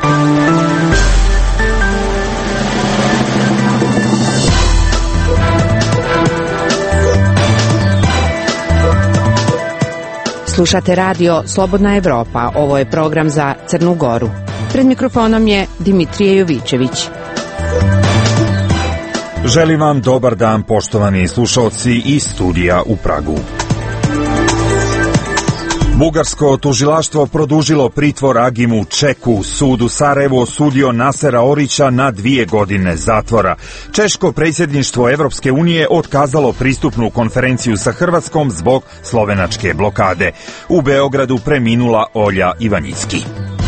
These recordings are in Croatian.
Slušate radio Slobodna Evropa. Ovo je program za Crnu Goru. Pred mikrofonom je Dimitrije Jovićević. Želim vam dobar dan, poštovani slušalci iz studija u Pragu. Bugarsko tužilaštvo produžilo pritvor Agimu Čeku. Sud u Sarajevu osudio Nasera Orića na 2 godine zatvora. Češko predsjedništvo Evropske unije otkazalo pristupnu konferenciju sa Hrvatskom zbog slovenačke blokade. U Beogradu preminula Olja Ivanjicki.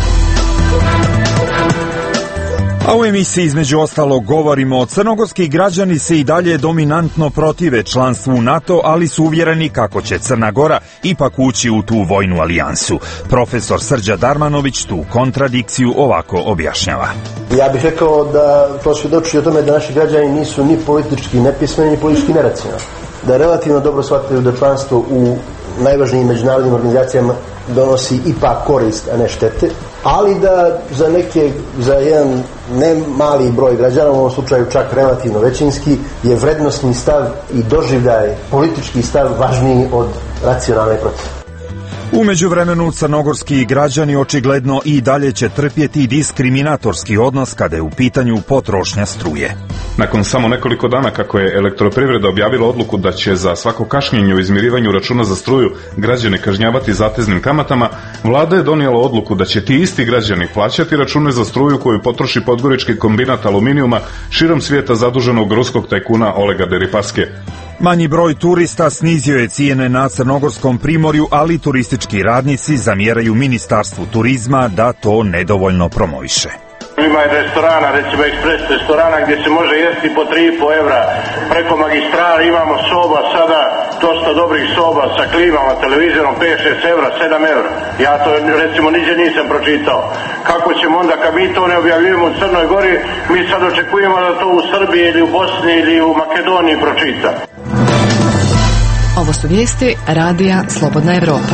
A u emisiji između ostalog govorimo, crnogorski građani se i dalje dominantno protive članstvu NATO, ali su uvjereni kako će Crna Gora ipak ući u tu vojnu alijansu. Profesor Srđa Darmanović tu kontradikciju ovako objašnjava. Ja bih rekao da to svjedoči o tome da naši građani nisu ni politički nepismeni, ni politički neracionalni. Da relativno dobro shvataju da članstvo u najvažnijim međunarodnim organizacijama donosi ipak korist, a ne štete, ali da za jedan ne mali broj građana, u ovom slučaju čak relativno većinski, je vrednosni stav i doživljaj, politički stav važniji od racionalne procese. U međuvremenu crnogorski građani očigledno i dalje će trpjeti diskriminatorski odnos kada je u pitanju potrošnja struje. Nakon samo nekoliko dana kako je Elektroprivreda objavila odluku da će za svako kašnjenje u izmirivanju računa za struju građane kažnjavati zateznim kamatama, vlada je donijela odluku da će ti isti građani plaćati račune za struju koju potroši podgorički kombinat aluminijuma širom svijeta zaduženog ruskog tajkuna Olega Deripaske. Manji broj turista snizio je cijene na crnogorskom primorju, ali turistički radnici zamjeraju Ministarstvu turizma da to nedovoljno promoviše. Ima je restorana, recimo ekspres restorana gdje se može jesti po 3,5 evra. Preko magistrala imamo soba sada, dosta dobrih soba sa klimama, televizorom 5-6 evra, 7 evra. Ja to recimo niđe nisam pročitao. Kako ćemo onda, kad mi to ne objavljujemo u Crnoj Gori, mi sad očekujemo da to u Srbiji ili u Bosni ili u Makedoniji pročita. Ovo su vijesti radija Slobodna Evropa.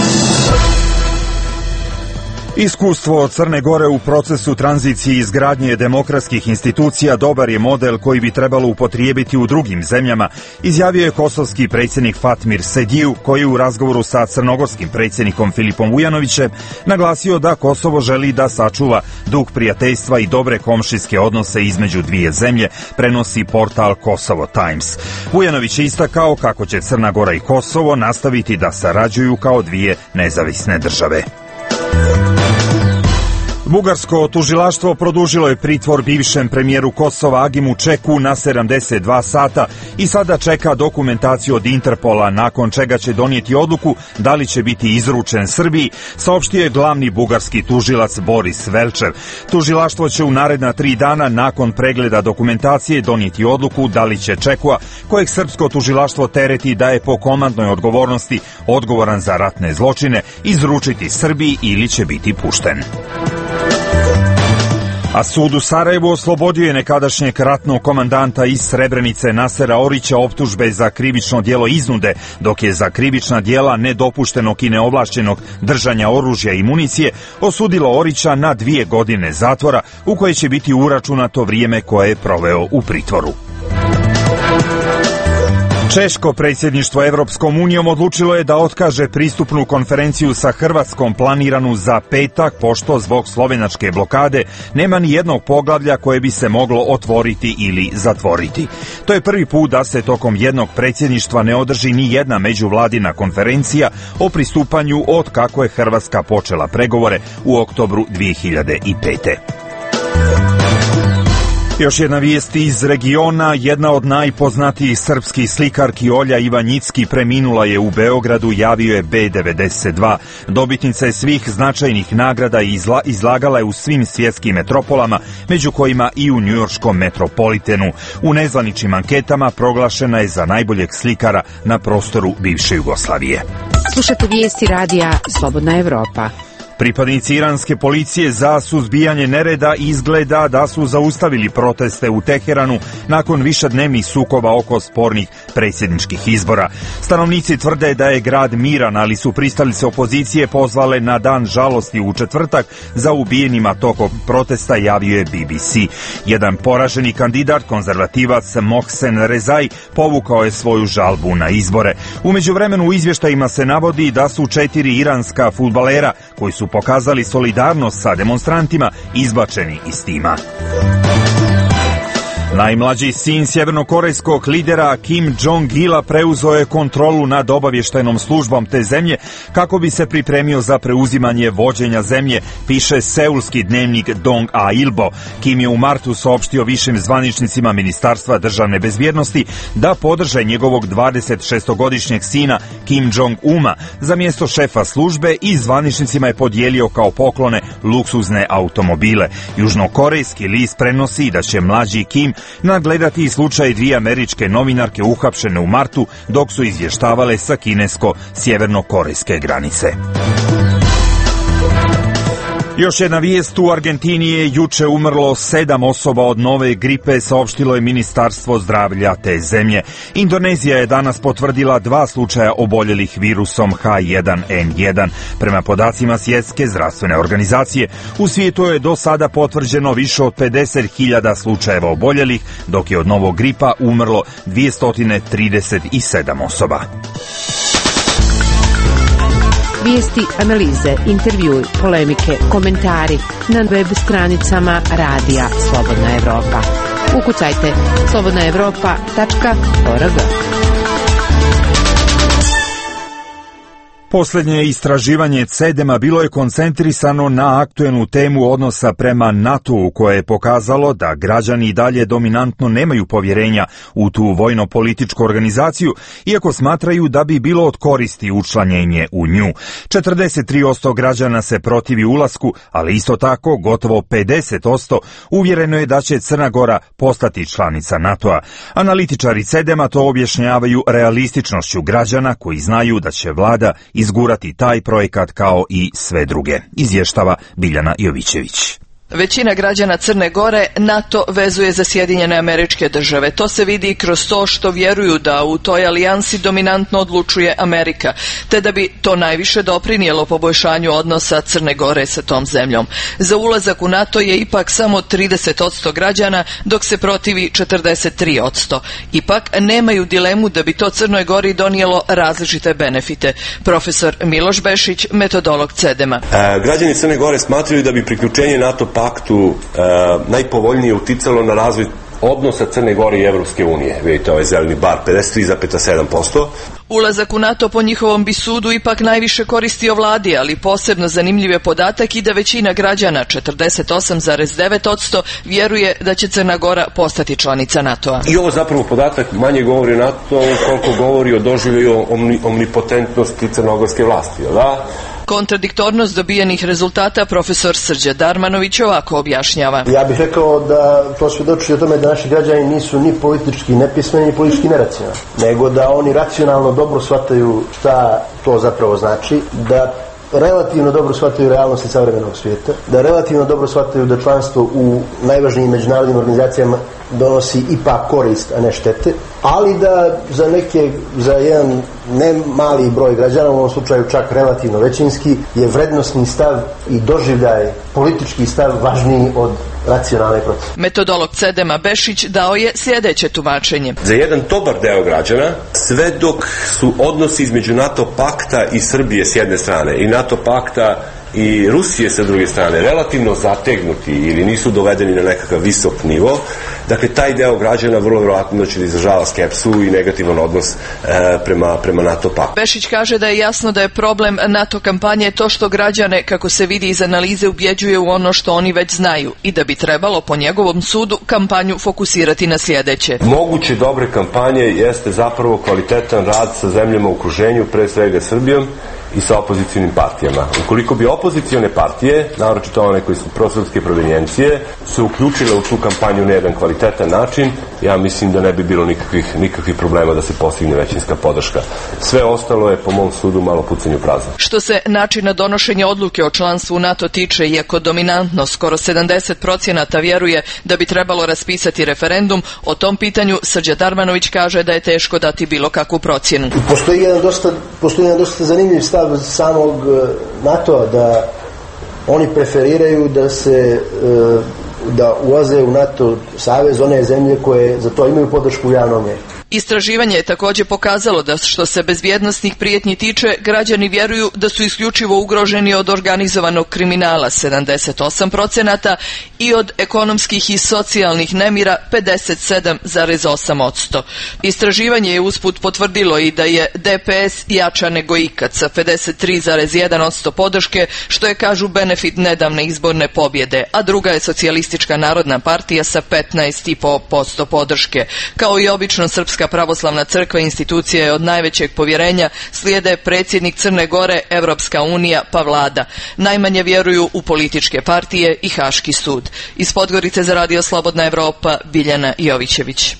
Iskustvo Crne Gore u procesu tranzicije i izgradnje demokratskih institucija dobar je model koji bi trebalo upotrijebiti u drugim zemljama, izjavio je kosovski predsjednik Fatmir Sediju, koji u razgovoru sa crnogorskim predsjednikom Filipom Vujanovićem naglasio da Kosovo želi da sačuva duh prijateljstva i dobre komšijske odnose između dvije zemlje, prenosi portal Kosovo Times. Vujanović je istakao kako će Crna Gora i Kosovo nastaviti da sarađuju kao dvije nezavisne države. Bugarsko tužilaštvo produžilo je pritvor bivšem premijeru Kosova Agimu Čeku na 72 sata i sada čeka dokumentaciju od Interpola, nakon čega će donijeti odluku da li će biti izručen Srbiji, saopštio je glavni bugarski tužilac Boris Velčev. Tužilaštvo će u naredna 3 dana nakon pregleda dokumentacije donijeti odluku da li će Čekua, kojeg srpsko tužilaštvo tereti da je po komandnoj odgovornosti odgovoran za ratne zločine, izručiti Srbiji ili će biti pušten. A sud u Sarajevu oslobodio je nekadašnjeg ratnog komandanta iz Srebrenice Nasera Orića optužbe za krivično djelo iznude, dok je za krivična djela nedopuštenog i neovlašćenog držanja oružja i municije osudilo Orića na 2 godine zatvora, u koje će biti uračunato vrijeme koje je proveo u pritvoru. Češko predsjedništvo Evropskom unijom odlučilo je da otkaže pristupnu konferenciju sa Hrvatskom planiranu za petak, pošto zbog slovenačke blokade nema ni jednog poglavlja koje bi se moglo otvoriti ili zatvoriti. To je prvi put da se tokom jednog predsjedništva ne održi ni jedna međuvladina konferencija o pristupanju od kako je Hrvatska počela pregovore u oktobru 2005. Još jedna vijest iz regiona. Jedna od najpoznatijih srpskih slikarki Olja Ivanjicki preminula je u Beogradu, javio je B92. Dobitnica je svih značajnih nagrada i izlagala je u svim svjetskim metropolama, među kojima i u njujorškom Metropolitenu. U nezvaničnim anketama proglašena je za najboljeg slikara na prostoru bivše Jugoslavije. Slušate vijesti radija Slobodna Evropa. Pripadnici iranske policije za suzbijanje nereda izgleda da su zaustavili proteste u Teheranu nakon višednevnih sukoba oko spornih predsjedničkih izbora. Stanovnici tvrde da je grad miran, ali su pristalice opozicije pozvale na dan žalosti u četvrtak za ubijenima tokom protesta, javio je BBC. Jedan poraženi kandidat, konzervativac Mohsen Rezai, povukao je svoju žalbu na izbore. U međuvremenu u izvještajima se navodi da su 4 iranska fudbalera koji su pokazali solidarnost sa demonstrantima izbačeni iz tima. Najmlađi sin sjevernokorejskog lidera Kim Jong-ila preuzeo je kontrolu nad obavještajnom službom te zemlje kako bi se pripremio za preuzimanje vođenja zemlje, piše seulski dnevnik Dong-a Ilbo. Kim je u martu saopštio višim zvaničnicima Ministarstva državne bezbjednosti da podrže njegovog 26-godišnjeg sina Kim Jong-uma za mjesto šefa službe i zvaničnicima je podijelio kao poklone luksuzne automobile. Južnokorejski list prenosi da će mlađi Kim nadgledati slučaj 2 američke novinarke uhapšene u martu dok su izvještavale sa kinesko-sjevernokorejske granice. Još jedna vijest, u Argentini je juče umrlo 7 osoba od nove gripe, saopštilo je Ministarstvo zdravlja te zemlje. Indonezija je danas potvrdila 2 slučaja oboljelih virusom H1N1. Prema podacima Svjetske zdravstvene organizacije, u svijetu je do sada potvrđeno više od 50.000 slučajeva oboljelih, dok je od novog gripa umrlo 237 osoba. Vijesti, analize, intervjui, polemike, komentari na web stranicama Radija Slobodna Evropa. Ukucajte slobodnaevropa.org. Posljednje istraživanje CEDEM-a bilo je koncentrisano na aktuelnu temu odnosa prema NATO-u, koje je pokazalo da građani i dalje dominantno nemaju povjerenja u tu vojno-političku organizaciju, iako smatraju da bi bilo od koristi učlanjenje u nju. 43% građana se protivi ulasku, ali isto tako gotovo 50% uvjereno je da će Crna Gora postati članica NATO-a. Analitičari CEDEM-a to objašnjavaju realističnošću građana koji znaju da će vlada izgurati taj projekat kao i sve druge, izvještava Biljana Jovićević. Većina građana Crne Gore NATO vezuje za Sjedinjene Američke Države. To se vidi kroz to što vjeruju da u toj alijansi dominantno odlučuje Amerika, te da bi to najviše doprinijelo poboljšanju odnosa Crne Gore sa tom zemljom. Za ulazak u NATO je ipak samo 30% građana, dok se protivi 43%. Ipak nemaju dilemu da bi to Crnoj Gori donijelo različite benefite. Profesor Miloš Bešić, metodolog CEDEM-a. Građani Crne Gore smatraju da bi priključenje NATO paktu najpovoljnije uticalo na razvoj odnosa Crne Gore i Evropske unije. Vidite ovaj zeleni bar, 53,7%. Ulazak u NATO po njihovom bi sudu ipak najviše koristio vladi, ali posebno zanimljiv je podatak i da većina građana, 48,9%, vjeruje da će Crna Gora postati članica NATO-a. I ovo zapravo podatak manje govori o NATO koliko govori o doživljaju omnipotentnosti crnogorske vlasti, da? Kontradiktornost dobijenih rezultata profesor Srđan Darmanović ovako objašnjava. Ja bih rekao da to svjedoči o tome da naši građani nisu ni politički nepismeni, ni politički neracionalni, nego da oni racionalno dobro shvataju šta to zapravo znači, da relativno dobro shvataju realnosti savremenog svijeta, da relativno dobro shvataju da članstvo u najvažnijim međunarodnim organizacijama donosi ipak korist, a ne štete, ali da za jedan ne mali broj građana, u ovom slučaju čak relativno većinski, je vrednosni stav i doživljaj, politički stav važniji od racionalne procese. Metodolog CEDEM-a Bešić dao je sljedeće tumačenje. Za jedan dobar deo građana, sve dok su odnosi između NATO pakta i Srbije s jedne strane i NATO pakta i Rusije sa druge strane relativno zategnuti ili nisu dovedeni na nekakav visok nivo, dakle taj deo građana vrlo vjerojatno će da izražava skepsu i negativan odnos prema NATO paktu. Bešić kaže da je jasno da je problem NATO kampanje to što građane, kako se vidi iz analize, ubjeđuje u ono što oni već znaju i da bi trebalo po njegovom sudu kampanju fokusirati na sljedeće. Moguće dobre kampanje jeste zapravo kvalitetan rad sa zemljama u okruženju, pre svega Srbijom, i sa opozicionim partijama. Ukoliko bi opozicione partije, naročito one koji su prosrpske provenijencije, se uključile u tu kampanju na jedan kvalitetan način, ja mislim da ne bi bilo nikakvih problema da se postigne većinska podrška. Sve ostalo je, po mom sudu, malo pucanje u prazno. Što se načina donošenja odluke o članstvu u NATO tiče, iako dominantno skoro 70% vjeruje da bi trebalo raspisati referendum, o tom pitanju Srđan Darmanović kaže da je teško dati bilo kakvu procjenu. Postoji jedan dosta zanimljiv stav samog NATO-a da oni preferiraju da ulaze u NATO savez one zemlje koje za to imaju podršku u javnom mjeru. Istraživanje je također pokazalo da što se bezbjednosnih prijetnji tiče, građani vjeruju da su isključivo ugroženi od organizovanog kriminala 78% i od ekonomskih i socijalnih nemira 57,8%. Istraživanje je usput potvrdilo i da je DPS jača nego ikad sa 53,1% podrške, što je, kažu, benefit nedavne izborne pobjede, a druga je Socijalistička narodna partija sa 15,5% podrške. Kao i obično, Srpska pravoslavna crkva institucija je od najvećeg povjerenja, slijede predsjednik Crne Gore, Evropska unija pa vlada. Najmanje vjeruju u političke partije i Haški sud. Iz Podgorice za Radio Slobodna Evropa, Biljana Jovićević.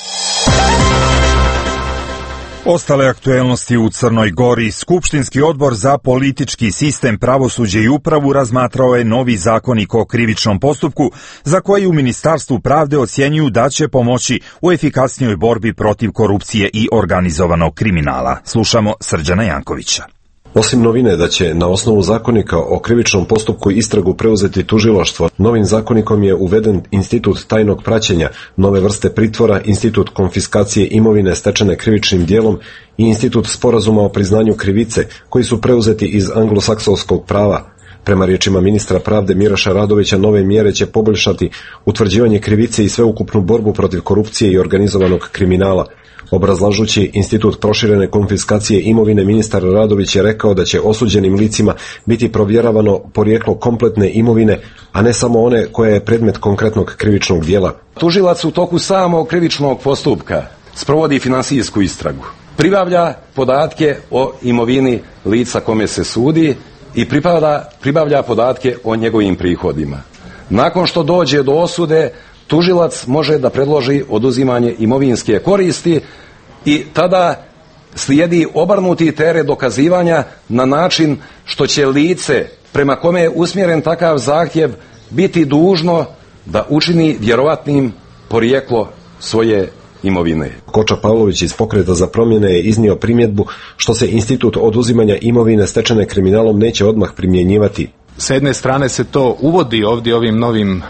Ostale aktuelnosti u Crnoj Gori. Skupštinski odbor za politički sistem, pravosuđe i upravu razmatrao je novi zakonik o krivičnom postupku, za koji u Ministarstvu pravde ocjenjuju da će pomoći u efikasnijoj borbi protiv korupcije i organizovanog kriminala. Slušamo Srđana Jankovića. Osim novine da će na osnovu zakonika o krivičnom postupku istragu preuzeti tužilaštvo, novim zakonikom je uveden institut tajnog praćenja, nove vrste pritvora, institut konfiskacije imovine stečene krivičnim djelom i institut sporazuma o priznanju krivice, koji su preuzeti iz anglosaksonskog prava. Prema riječima ministra pravde Miraša Radovića, nove mjere će poboljšati utvrđivanje krivice i sveukupnu borbu protiv korupcije i organizovanog kriminala. Obrazlažući institut proširene konfiskacije imovine, ministar Radović je rekao da će osuđenim licima biti provjeravano porijeklo kompletne imovine, a ne samo one koja je predmet konkretnog krivičnog djela. Tužilac u toku samog krivičnog postupka sprovodi finansijsku istragu, pribavlja podatke o imovini lica kome se sudi i pribavlja podatke o njegovim prihodima. Nakon što dođe do osude, tužilac može da predloži oduzimanje imovinske koristi i tada slijedi obrnuti teret dokazivanja na način što će lice prema kome je usmjeren takav zahtjev biti dužno da učini vjerovatnim porijeklo svoje imovine. Koča Pavlović iz Pokreta za promjene je iznio primjedbu što se institut oduzimanja imovine stečene kriminalom neće odmah primjenjivati. Sa jedne strane se to uvodi ovdje ovim novim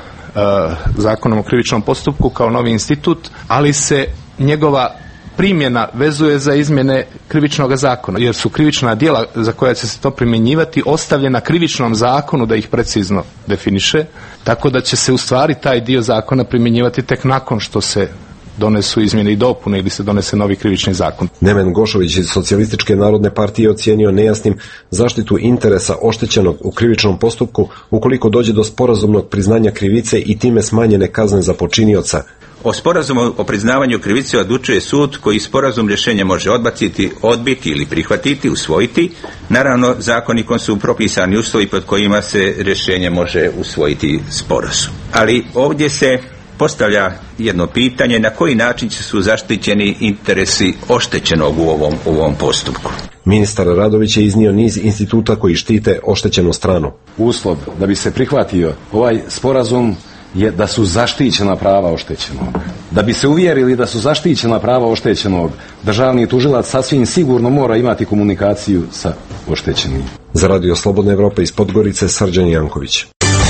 zakonom o krivičnom postupku kao novi institut, ali se njegova primjena vezuje za izmjene krivičnog zakona, jer su krivična djela za koja će se to primjenjivati ostavljena krivičnom zakonu da ih precizno definiše, tako da će se u stvari taj dio zakona primjenjivati tek nakon što se donesu izmjene i dopune ili se donese novi krivični zakon. Neven Gošović iz Socijalističke narodne partije ocjenio nejasnim zaštitu interesa oštećenog u krivičnom postupku ukoliko dođe do sporazumnog priznanja krivice i time smanjene kazne za počinioca. O sporazumu o priznavanju krivice odlučuje sud koji sporazum rješenja može odbiti ili prihvatiti, usvojiti. Naravno, zakonikom su propisani uslovi pod kojima se rješenje može usvojiti sporazum. Ali ovdje se postavlja jedno pitanje: na koji način su zaštićeni interesi oštećenog u ovom postupku? Ministar Radović je iznio niz instituta koji štite oštećenu stranu. Uslov da bi se prihvatio ovaj sporazum je da su zaštićena prava oštećenog. Da bi se uvjerili da su zaštićena prava oštećenog, državni tužilac sasvim sigurno mora imati komunikaciju sa oštećenim. Za Radio Slobodna Evropa iz Podgorice, Srđan Janković.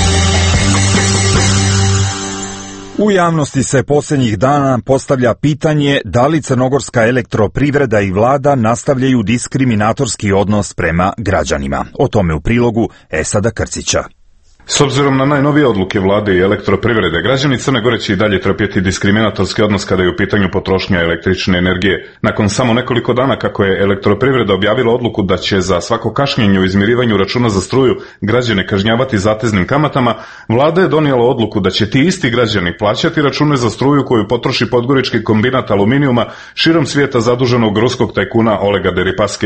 U javnosti se posljednjih dana postavlja pitanje da li crnogorska elektroprivreda i vlada nastavljaju diskriminatorski odnos prema građanima. O tome u prilogu Esada Krcića. S obzirom na najnovije odluke vlade i elektroprivrede, građani Crne Gore će i dalje trpjeti diskriminatorski odnos kada je u pitanju potrošnja električne energije. Nakon samo nekoliko dana kako je elektroprivreda objavila odluku da će za svako kašnjenje u izmirivanju računa za struju građane kažnjavati zateznim kamatama, vlada je donijela odluku da će ti isti građani plaćati račune za struju koju potroši podgorički kombinat aluminijuma širom svijeta zaduženog ruskog tajkuna Olega Deripaske.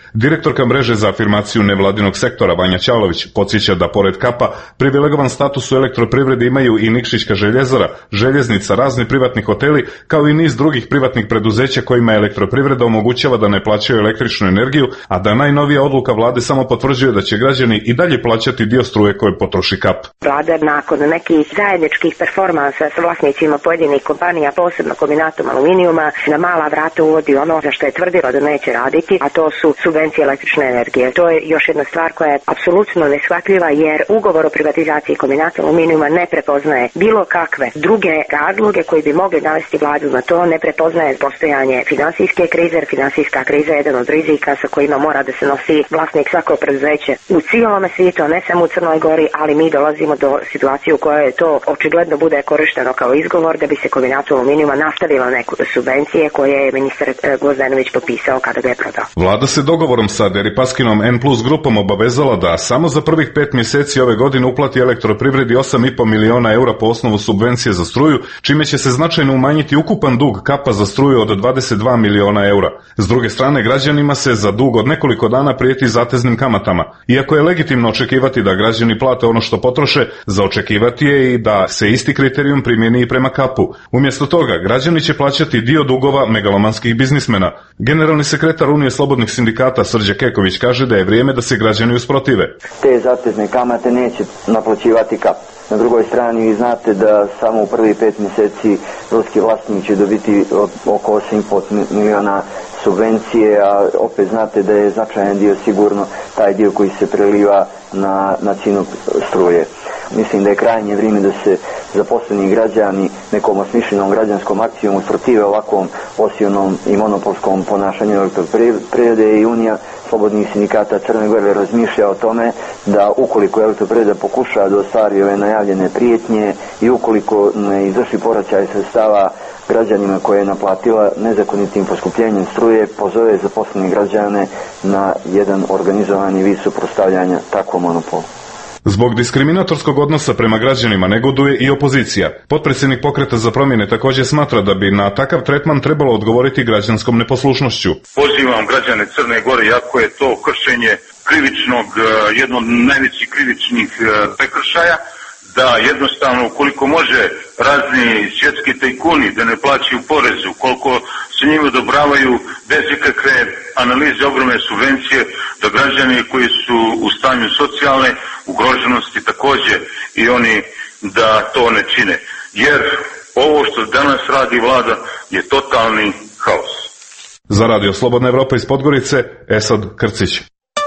Direktorka mreže za afirmaciju nevladinog sektora Vanja Ćalović podsjeća da pored kapa privilegovan status u elektroprivredi imaju i Nikšićka željezara, željeznica, razni privatni hoteli, kao i niz drugih privatnih preduzeća kojima elektroprivreda omogućava da ne plaćaju električnu energiju, a da najnovija odluka vlade samo potvrđuje da će građani i dalje plaćati dio struje koje potroši kap. Vlada nakon nekih zajedničkih performansa sa vlasnicima pojedinih kompanija, posebno kombinatom aluminijuma, na mala vrata uvodi ono za što je tvrdilo da neće raditi, a to su subvencije električne energije. To je još jedna stvar koja je apsolutno neshvatljiva, jer ugovor o privatizaciji kombinata aluminijuma ne prepoznaje bilo kakve druge razloge koji bi mogli navesti vladu na to, ne prepoznaje postojanje finansijske krize, jer finansijska kriza je jedan od rizika sa kojima mora da se nosi vlasnik svakog preduzeća u cijelome svijetu, ne samo u Crnoj Gori, ali mi dolazimo do situacije u kojoj je to očigledno bude korišteno kao izgovor da bi se kombinatu aluminijuma nastavilo neke subvencije koje je ministar Gvozdenović potpisao kada ga je prodao. Vlada se dogovorom sa Deripaskinom N Plus grupom obavezala da samo za prvih 5 mjeseci ove godine uplati elektroprivredi 8,5 miliona eura po osnovu subvencije za struju, čime će se značajno umanjiti ukupan dug kapa za struju od 22 miliona eura. S druge strane, građanima se za dug od nekoliko dana prijeti zateznim kamatama. Iako je legitimno očekivati da građani plate ono što potroše, za očekivati je i da se isti kriterijum primjeni i prema kapu. Umjesto toga, građani će plaćati dio dugova megalomanskih biznismena. Generalni sekretar Unije slobodnih sindikata Srđe Keković kaže da je vrijeme da se građani usprotive. Te zatezne kamate neće naplaćivati kap. Na drugoj strani vi znate da samo u prvih 5 mjeseci ruski vlasnik će dobiti oko 8,5 miliona subvencije, a opet znate da je značajan dio sigurno taj dio koji se preliva na cijenu struje. Mislim da je krajnje vrijeme da se zaposleni građani nekom osmišljenom građanskom akcijom usprotive ovakvom osionom i monopolskom ponašanju elektroprivrede, i Unija slobodnih sindikata Crne Gore razmišlja o tome da ukoliko elektroprivreda pokuša da ostvari ove najavljene prijetnje i ukoliko ne izvrši povraćaj sredstava građanima koje je naplatila nezakonitim poskupljenjem struje, pozove zaposlene građane na jedan organizovani vid suprotstavljanja takvom monopolu. Zbog diskriminatorskog odnosa prema građanima negoduje i opozicija. Potpredsjednik Pokreta za promjene također smatra da bi na takav tretman trebalo odgovoriti građanskom neposlušnošću. Pozivam građane Crne Gore, jako je to kršenje krivičnog, jedno od najvećih krivičnih prekršaja, da jednostavno ukoliko može razni svjetski tajkuni da ne plaćaju porezu, koliko se njima odobravaju bez ikakve analize ogromne subvencije, da građani koji su u stanju socijalne ugroženosti također i oni da to ne čine. Jer ovo što danas radi vlada je totalni haos. Za Radio Slobodna Evropa iz Podgorice, Esad Krcić.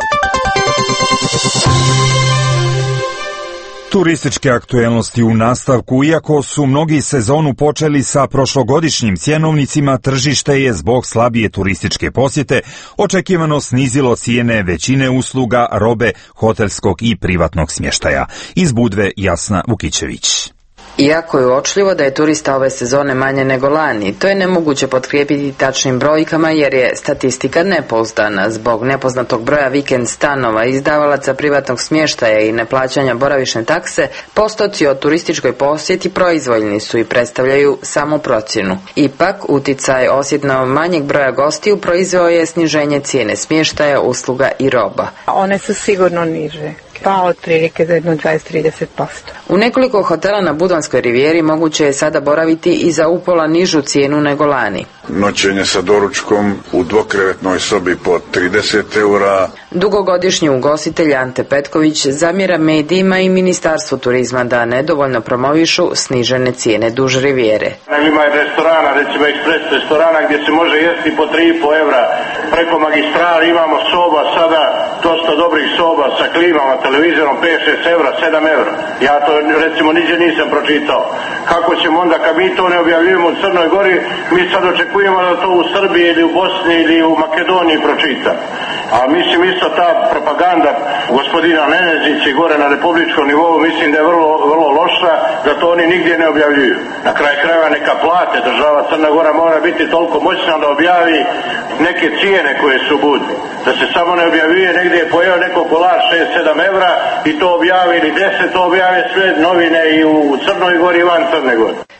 Turističke aktuelnosti u nastavku. Iako su mnogi sezonu počeli sa prošlogodišnjim cjenovnicima, tržište je zbog slabije turističke posjete očekivano snizilo cijene većine usluga, robe, hotelskog i privatnog smještaja. Iz Budve Jasna Vukićević. Iako je uočljivo da je turista ove sezone manje nego lani, to je nemoguće potkrijepiti tačnim brojkama jer je statistika nepouzdana. Zbog nepoznatog broja vikend stanova, izdavalaca privatnog smještaja i neplaćanja boravišne takse, postoci o turističkoj posjeti proizvoljni su i predstavljaju samo procjenu. Ipak, uticaj osjetno manjeg broja gostiju proizveo je sniženje cijene smještaja, usluga i roba. One su sigurno niže. Pa otprilike za jedno 20-30%. U nekoliko hotela na Budvanskoj rivijeri moguće je sada boraviti i za upola nižu cijenu nego lani. Noćenje sa doručkom u dvokrevetnoj sobi po 30 eura. Dugogodišnji ugostitelj Ante Petković zamjera medijima i Ministarstvu turizma da nedovoljno promovišu snižene cijene duž rivijere. Ima je restorana, recimo ekspres restorana gdje se može jesti po 3,5 evra. Preko magistrala imamo soba sada, dosta dobrih soba sa klimama, televizorom, 5-6 evra, 7 evra. Ja to recimo niđe nisam pročitao. Kako ćemo onda, kad mi to ne objavljujemo u Crnoj Gori, mi sad očekujemo da to u Srbiji ili u Bosni ili u Makedoniji pročita. A mislim isto ta propaganda gospodina Nenezića gore na republičkom nivou, mislim da je vrlo loša, da to oni nigdje ne objavljuju. Na kraj krajeva neka plate, država Crna Gora mora biti toliko moćna da objavi neke cijene koje su budne. Da se samo ne objavljuje negdje je pojeo neko kolar 6-7 evra i to objavi ili 10, to objave sve novine i u Crnoj Gori i van Crne Gore.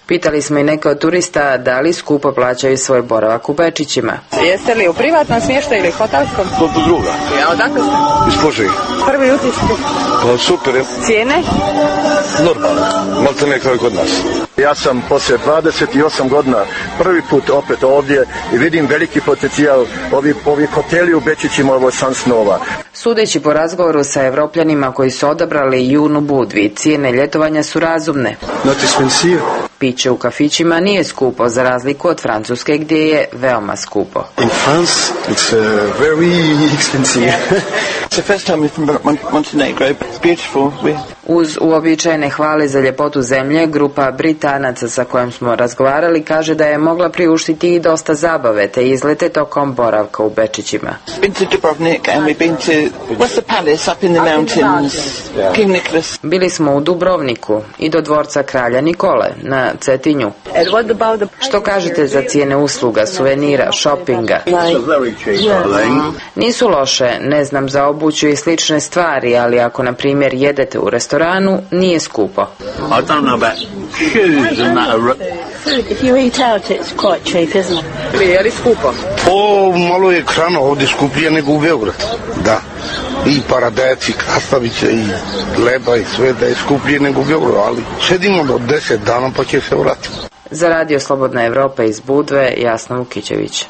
Pitali smo i neke od turista da li skupo plaćaju svoj boravak u Bečićima. Jeste li u privatnom smještaju ili hotelskom? Kod druga. Ja, odakle ste? Iz Požege. Prvi utisci? Pa super je. Cijene? Normalno. Malte ne kao i kod nas. Ja sam poslije 28 godina prvi put opet ovdje i vidim veliki potencijal. Ovi hoteli u Bečićima, ovo je san snova. Sudeći po razgovoru sa Evropljanima koji su odabrali Junu Budvi, cijene ljetovanja su razumne. Not expensive. Piće u kafićima nije skupo, za razliku od Francuske gdje je veoma skupo. In France it's very expensive. It's the first time from Montenegro. It's beautiful. Uz uobičajene hvale za ljepotu zemlje, grupa Britanaca sa kojom smo razgovarali kaže da je mogla priuštiti i dosta zabave te izlete tokom boravka u Bečićima. Bili smo u Dubrovniku i do dvorca kralja Nikole na Cetinju. Što kažete za cijene usluga, suvenira, šopinga? Nisu loše, ne znam za obuću i slične stvari, ali ako na primjer jedete u restoranu, nije skupo. Je li skupo? Malo je hrana ovdje skuplje nego u Beogradu. Da. I paradajci, i krastavice, i leba i sve da je skuplje nego u Beogradu, ali sedimo do 10 dana pa će se vratiti. Za Radio Slobodna Evropa iz Budve, Jasna Vukićević.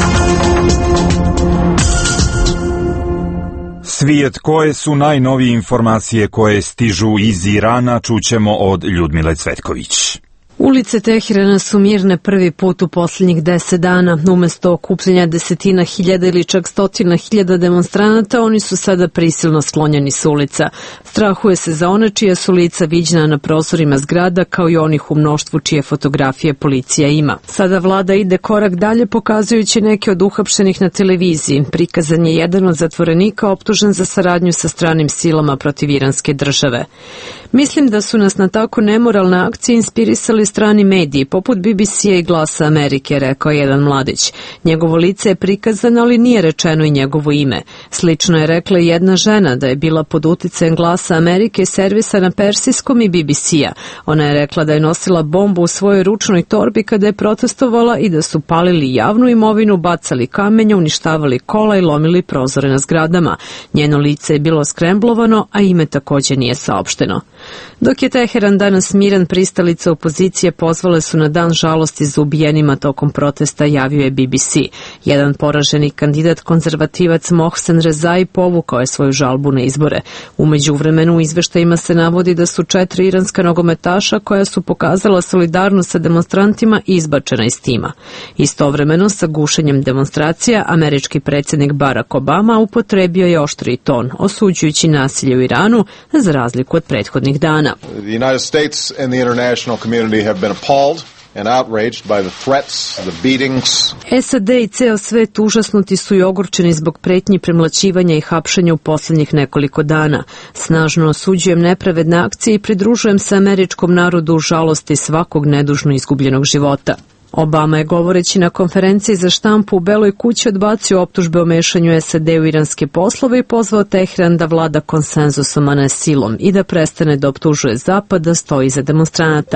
Svijet, koje su najnovije informacije koje stižu iz Irana, čućemo od Ljudmile Cvetković. Ulice Teherana su mirne prvi put u posljednjih 10 dana. Umesto okupljenja desetina hiljada ili čak stotina hiljada demonstranata, oni su sada prisilno sklonjeni s ulica. Strahuje se za one čija su lica viđena na prozorima zgrada, kao i onih u mnoštvu čije fotografije policija ima. Sada vlada ide korak dalje, pokazujući neke od uhapšenih na televiziji. Prikazan je jedan od zatvorenika optužen za saradnju sa stranim silama protiv iranske države. Mislim da su nas na tako nemoralne akcije inspirisali strani mediji, poput BBC-a i Glasa Amerike, rekao jedan mladić. Njegovo lice je prikazano, ali nije rečeno i njegovo ime. Slično je rekla i jedna žena da je bila pod uticajem Glasa Amerike, servisa na persijskom i BBC-a. Ona je rekla da je nosila bombu u svojoj ručnoj torbi kada je protestovala i da su palili javnu imovinu, bacali kamenje, uništavali kola i lomili prozore na zgradama. Njeno lice je bilo skremblovano, a ime također nije saopšteno. Dok je Teheran danas miran, pristalice opozicije pozvale su na dan žalosti za ubijenima tokom protesta, javio je BBC. Jedan poraženi kandidat, konzervativac Mohsen Rezai, povukao je svoju žalbu na izbore. U međuvremenu u izveštajima se navodi da su 4 iranska nogometaša koja su pokazala solidarnost sa demonstrantima izbačena iz tima. Istovremeno sa gušenjem demonstracija američki predsjednik Barack Obama upotrebio je oštri ton, osuđujući nasilje u Iranu za razliku od prethodnih dana. The United States and the international community have been appalled and outraged by the threats, the beatings. SAD i ceo svet užasnuti su i ogorčeni zbog pretnji, premlaćivanja i hapšenja u posljednjih nekoliko dana. Snažno osuđujem nepravedne akcije i pridružujem se američkom narodu u žalosti svakog nedužno izgubljenog života. Obama je, govoreći na konferenciji za štampu u Beloj kući, odbacio optužbe o mešanju SAD u iranske poslove i pozvao Teheran da vlada konsenzusom, a ne silom, i da prestane da optužuje Zapad da stoji iza demonstranata.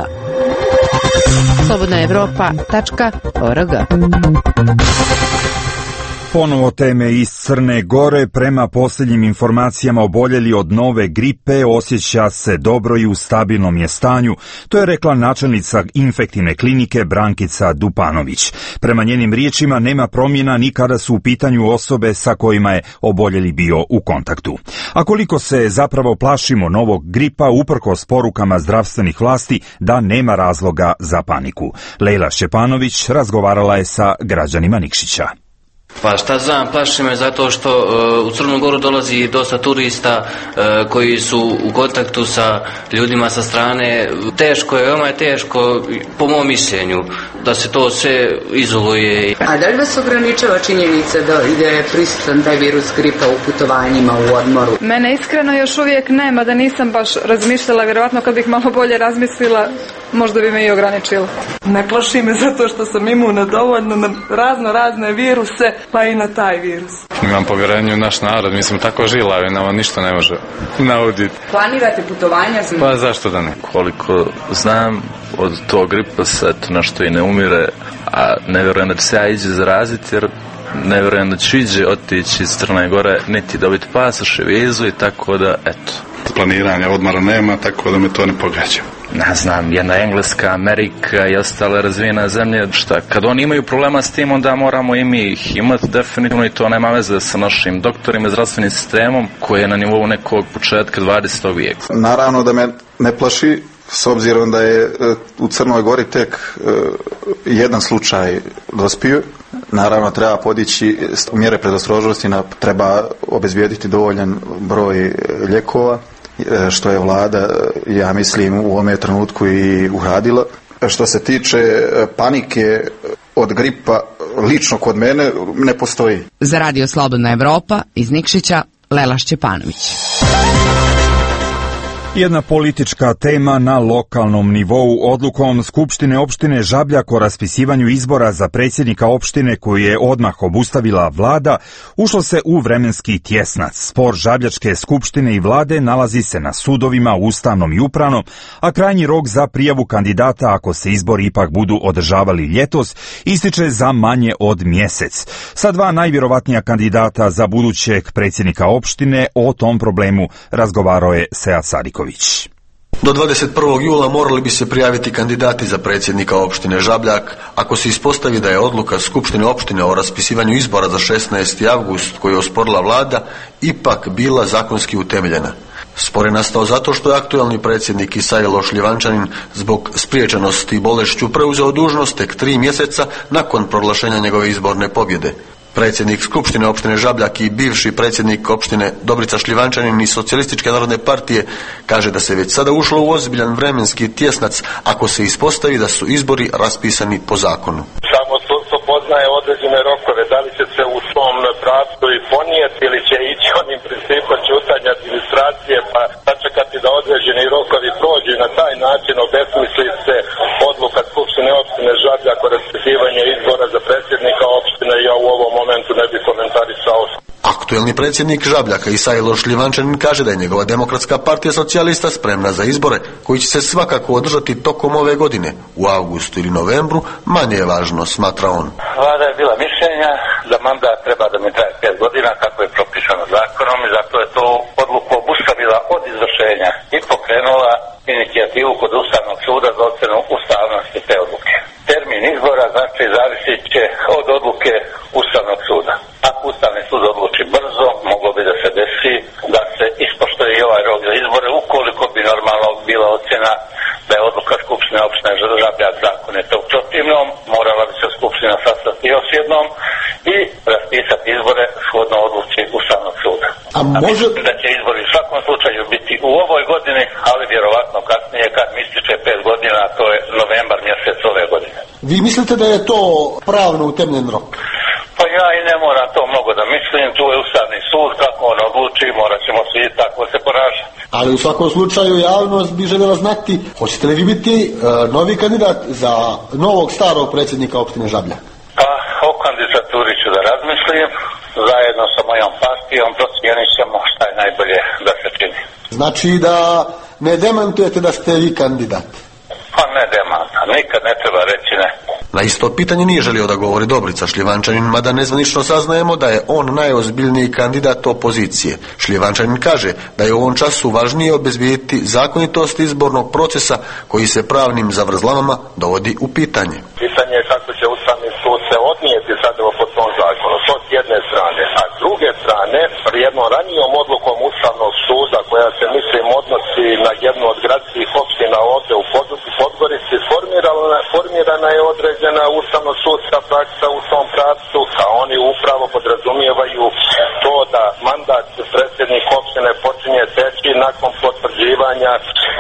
slobodnaevropa.org. Ponovo teme iz Crne Gore. Prema posljednjim informacijama, oboljeli od nove gripe osjeća se dobro i u stabilnom je stanju. To je rekla načelnica infektivne klinike Brankica Dupanović. Prema njenim riječima nema promjena ni kada su u pitanju osobe sa kojima je oboljeli bio u kontaktu. A koliko se zapravo plašimo novog gripa, uprkos porukama zdravstvenih vlasti da nema razloga za paniku. Lejla Šćepanović razgovarala je sa građanima Nikšića. Pa šta znam, plašim me zato što u Crnu Goru dolazi dosta turista koji su u kontaktu sa ljudima sa strane. Teško je, veoma je teško, po mom mišljenju, da se to sve izoluje. A da li vas ograničava činjenica da je prisutan taj virus gripa u putovanjima, u odmoru? Mene iskreno još uvijek nema, da nisam baš razmišljala, vjerovatno kad bih malo bolje razmislila, možda bi me i ograničila. Ne plaši me zato što sam imuna dovoljno na razne viruse, pa i na taj virus. Imam povjerenje u naš narod, mi smo tako žilavi, nama ništa ne može nauditi. Planirate putovanja? Pa zašto da ne? Koliko znam, od tog gripa se na što i ne umire, a ne vjerujem da će se ja iđe zaraziti, jer ne vjerujem da ću iđe otići iz Crne Gore, niti dobiti pasoš i vizu, i tako da, eto. Planiranja odmora nema, tako da me to ne pogađa. Ne znam, jedna Engleska, Amerika i ostale razvijene zemlje, šta, kad oni imaju problema s tim, onda moramo i mi ih imati definitivno, i to nema veze sa našim doktorima i zdravstvenim sistemom koji je na nivou nekog početka 20. vijeka. Naravno da me ne plaši, s obzirom da je u Crnoj Gori tek jedan slučaj dospio. Naravno treba podići mjere predostrožnosti, treba obezbijediti dovoljan broj lijekova, što je vlada, ja mislim, u ovome trenutku i uradila. Što se tiče panike od gripa, lično kod mene ne postoji. Za Radio Slobodna Evropa iz Nikšića, Lela Šćepanović. Jedna politička tema na lokalnom nivou. Odlukom Skupštine opštine Žabljak o raspisivanju izbora za predsjednika opštine koju je odmah obustavila vlada, ušlo se u vremenski tjesnac. Spor Žabljačke skupštine i vlade nalazi se na sudovima, ustavnom i upravnom, a krajnji rok za prijavu kandidata, ako se izbori ipak budu održavali ljetos, ističe za manje od mjesec. Sa dva najvjerovatnija kandidata za budućeg predsjednika opštine o tom problemu razgovarao je Sead Sadiković. Do 21. jula morali bi se prijaviti kandidati za predsjednika opštine Žabljak ako se ispostavi da je odluka Skupštine opštine o raspisivanju izbora za 16. avgust koju je osporila vlada ipak bila zakonski utemeljena. Spor je nastao zato što je aktualni predsjednik Isailo Šljivančanin zbog spriječenosti i bolešću preuzeo dužnost tek 3 mjeseca nakon proglašenja njegove izborne pobjede. Predsjednik Skupštine opštine Žabljak i bivši predsjednik opštine Dobrica Šljivančanin iz Socijalističke narodne partije kaže da se već sada ušlo u ozbiljan vremenski tjesnac ako se ispostavi da su izbori raspisani po zakonu. Samo sudstvo poznaje određene rokove, da li će se u svom pravcu i ponijeti ili će ići onim principom ćutanja administracije pa sačekati da određeni rokovi prođu i na taj način obesmisli se odluka Skupštine opštine Žabljak o raspisivanju izbora za predsjednika opštine. Ja u ovom momentu ne bih komentarisao. Aktuelni predsjednik Žabljaka Isailo Šljivančanin kaže da je njegova Demokratska partija socijalista spremna za izbore koji će se svakako održati tokom ove godine, u avgustu ili novembru, manje je važno, smatra on. Vlada je bila mišljenja da mandat treba da mi traje 5 godina kako je propisano zakonom i zato je to odluku obustavila od izvršenja i pokrenula inicijativu kod Ustavnog suda za ocjenu ustavnosti te odluke. Termin izbora znači zavisit će od odluke Ustavnog suda. Ako Ustavni sud odluči brzo, moglo bi da se desi da se ispoštuje i ovaj rok za izbore, ukoliko bi normalno bila ocjena da je odluka Skupštine opštine Žabljak zakonita. U protivnom, morala bi se Skupština sastati još jednom i raspisati izbore shodno odluci Ustavnog suda. A mislim da će izbori u svakom slučaju biti u ovoj godini, ali vjerovatno kasnije kad mi ističe 5 godina, to je novembar mjesec ove godine. Vi mislite da je to pravno utemeljen rok? Pa ja i ne moram to mnogo da mislim, tu je Ustavni sud, kako on odluči, morat ćemo svi tako se ponašati. Ali u svakom slučaju javnost bi željela znati, hoćete li vi biti novi kandidat za novog starog predsjednika opštine Žabljak? Pa o kandidaturi ću da razmislim, zajedno sa mojom partijom procijenit ćemo šta je najbolje da se čini. Znači da ne demantujete da ste vi kandidat? Pa ne demanta, nikad ne treba reći ne. Na isto pitanje nije želio da govori Dobrica Šljivančanin, mada nezvanično saznajemo da je on najozbiljniji kandidat opozicije. Šljivančanin kaže da je u ovom času važnije obezbijediti zakonitost izbornog procesa koji se pravnim zavrzlamama dovodi u pitanje. Pitanje je kako će Ustavni sud se odnijeti sada po tom zakonu, to s jedne strane. A s druge strane, jednom ranijom odlukom Ustavnog suda koja se mislim odnosi na jednu od gradskih opština ovdje u Podgorici, formirana je određena ustavno-sudska praksa u tom pravcu, a oni upravo podrazumijevaju to da mandat predsjednik opštine počinje teći nakon potvrđivanja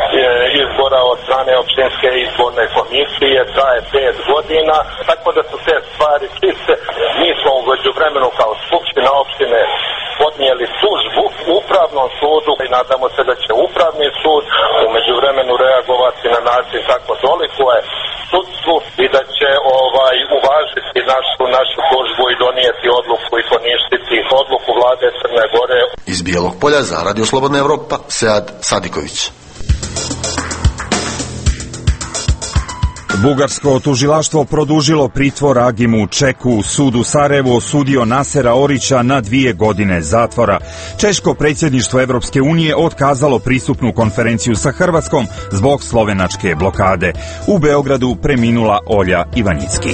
izbora od strane opštinske izborne komisije, traje 5 godina, tako da su te stvari čiste. Mi smo u međuvremenu kao skupština opštine podnijeli tužbu Upravnom sudu i nadamo se da će Upravni sud u međuvremenu reagovati na način kako dolikuje sudstvu i da će uvažiti našu tužbu i donijeti odluku i poništiti odluku vlade Crne Gore. Iz Bijelog Polja za Radio Slobodna Evropa, Sead Sadiković. Bugarsko tužilaštvo produžilo pritvor Agimu Čeku. Sud u Sarajevu osudio Nasera Orića na 2 godine zatvora. Češko predsjedništvo Evropske unije otkazalo pristupnu konferenciju sa Hrvatskom zbog slovenačke blokade. U Beogradu preminula Olja Ivanjicki.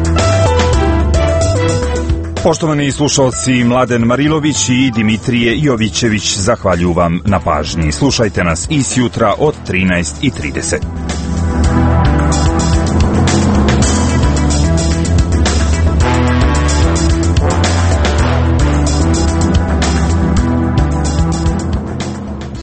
Poštovani slušalci, Mladen Marilović i Dimitrije Jovićević zahvaljuju vam na pažnji. Slušajte nas i sjutra od 13:30.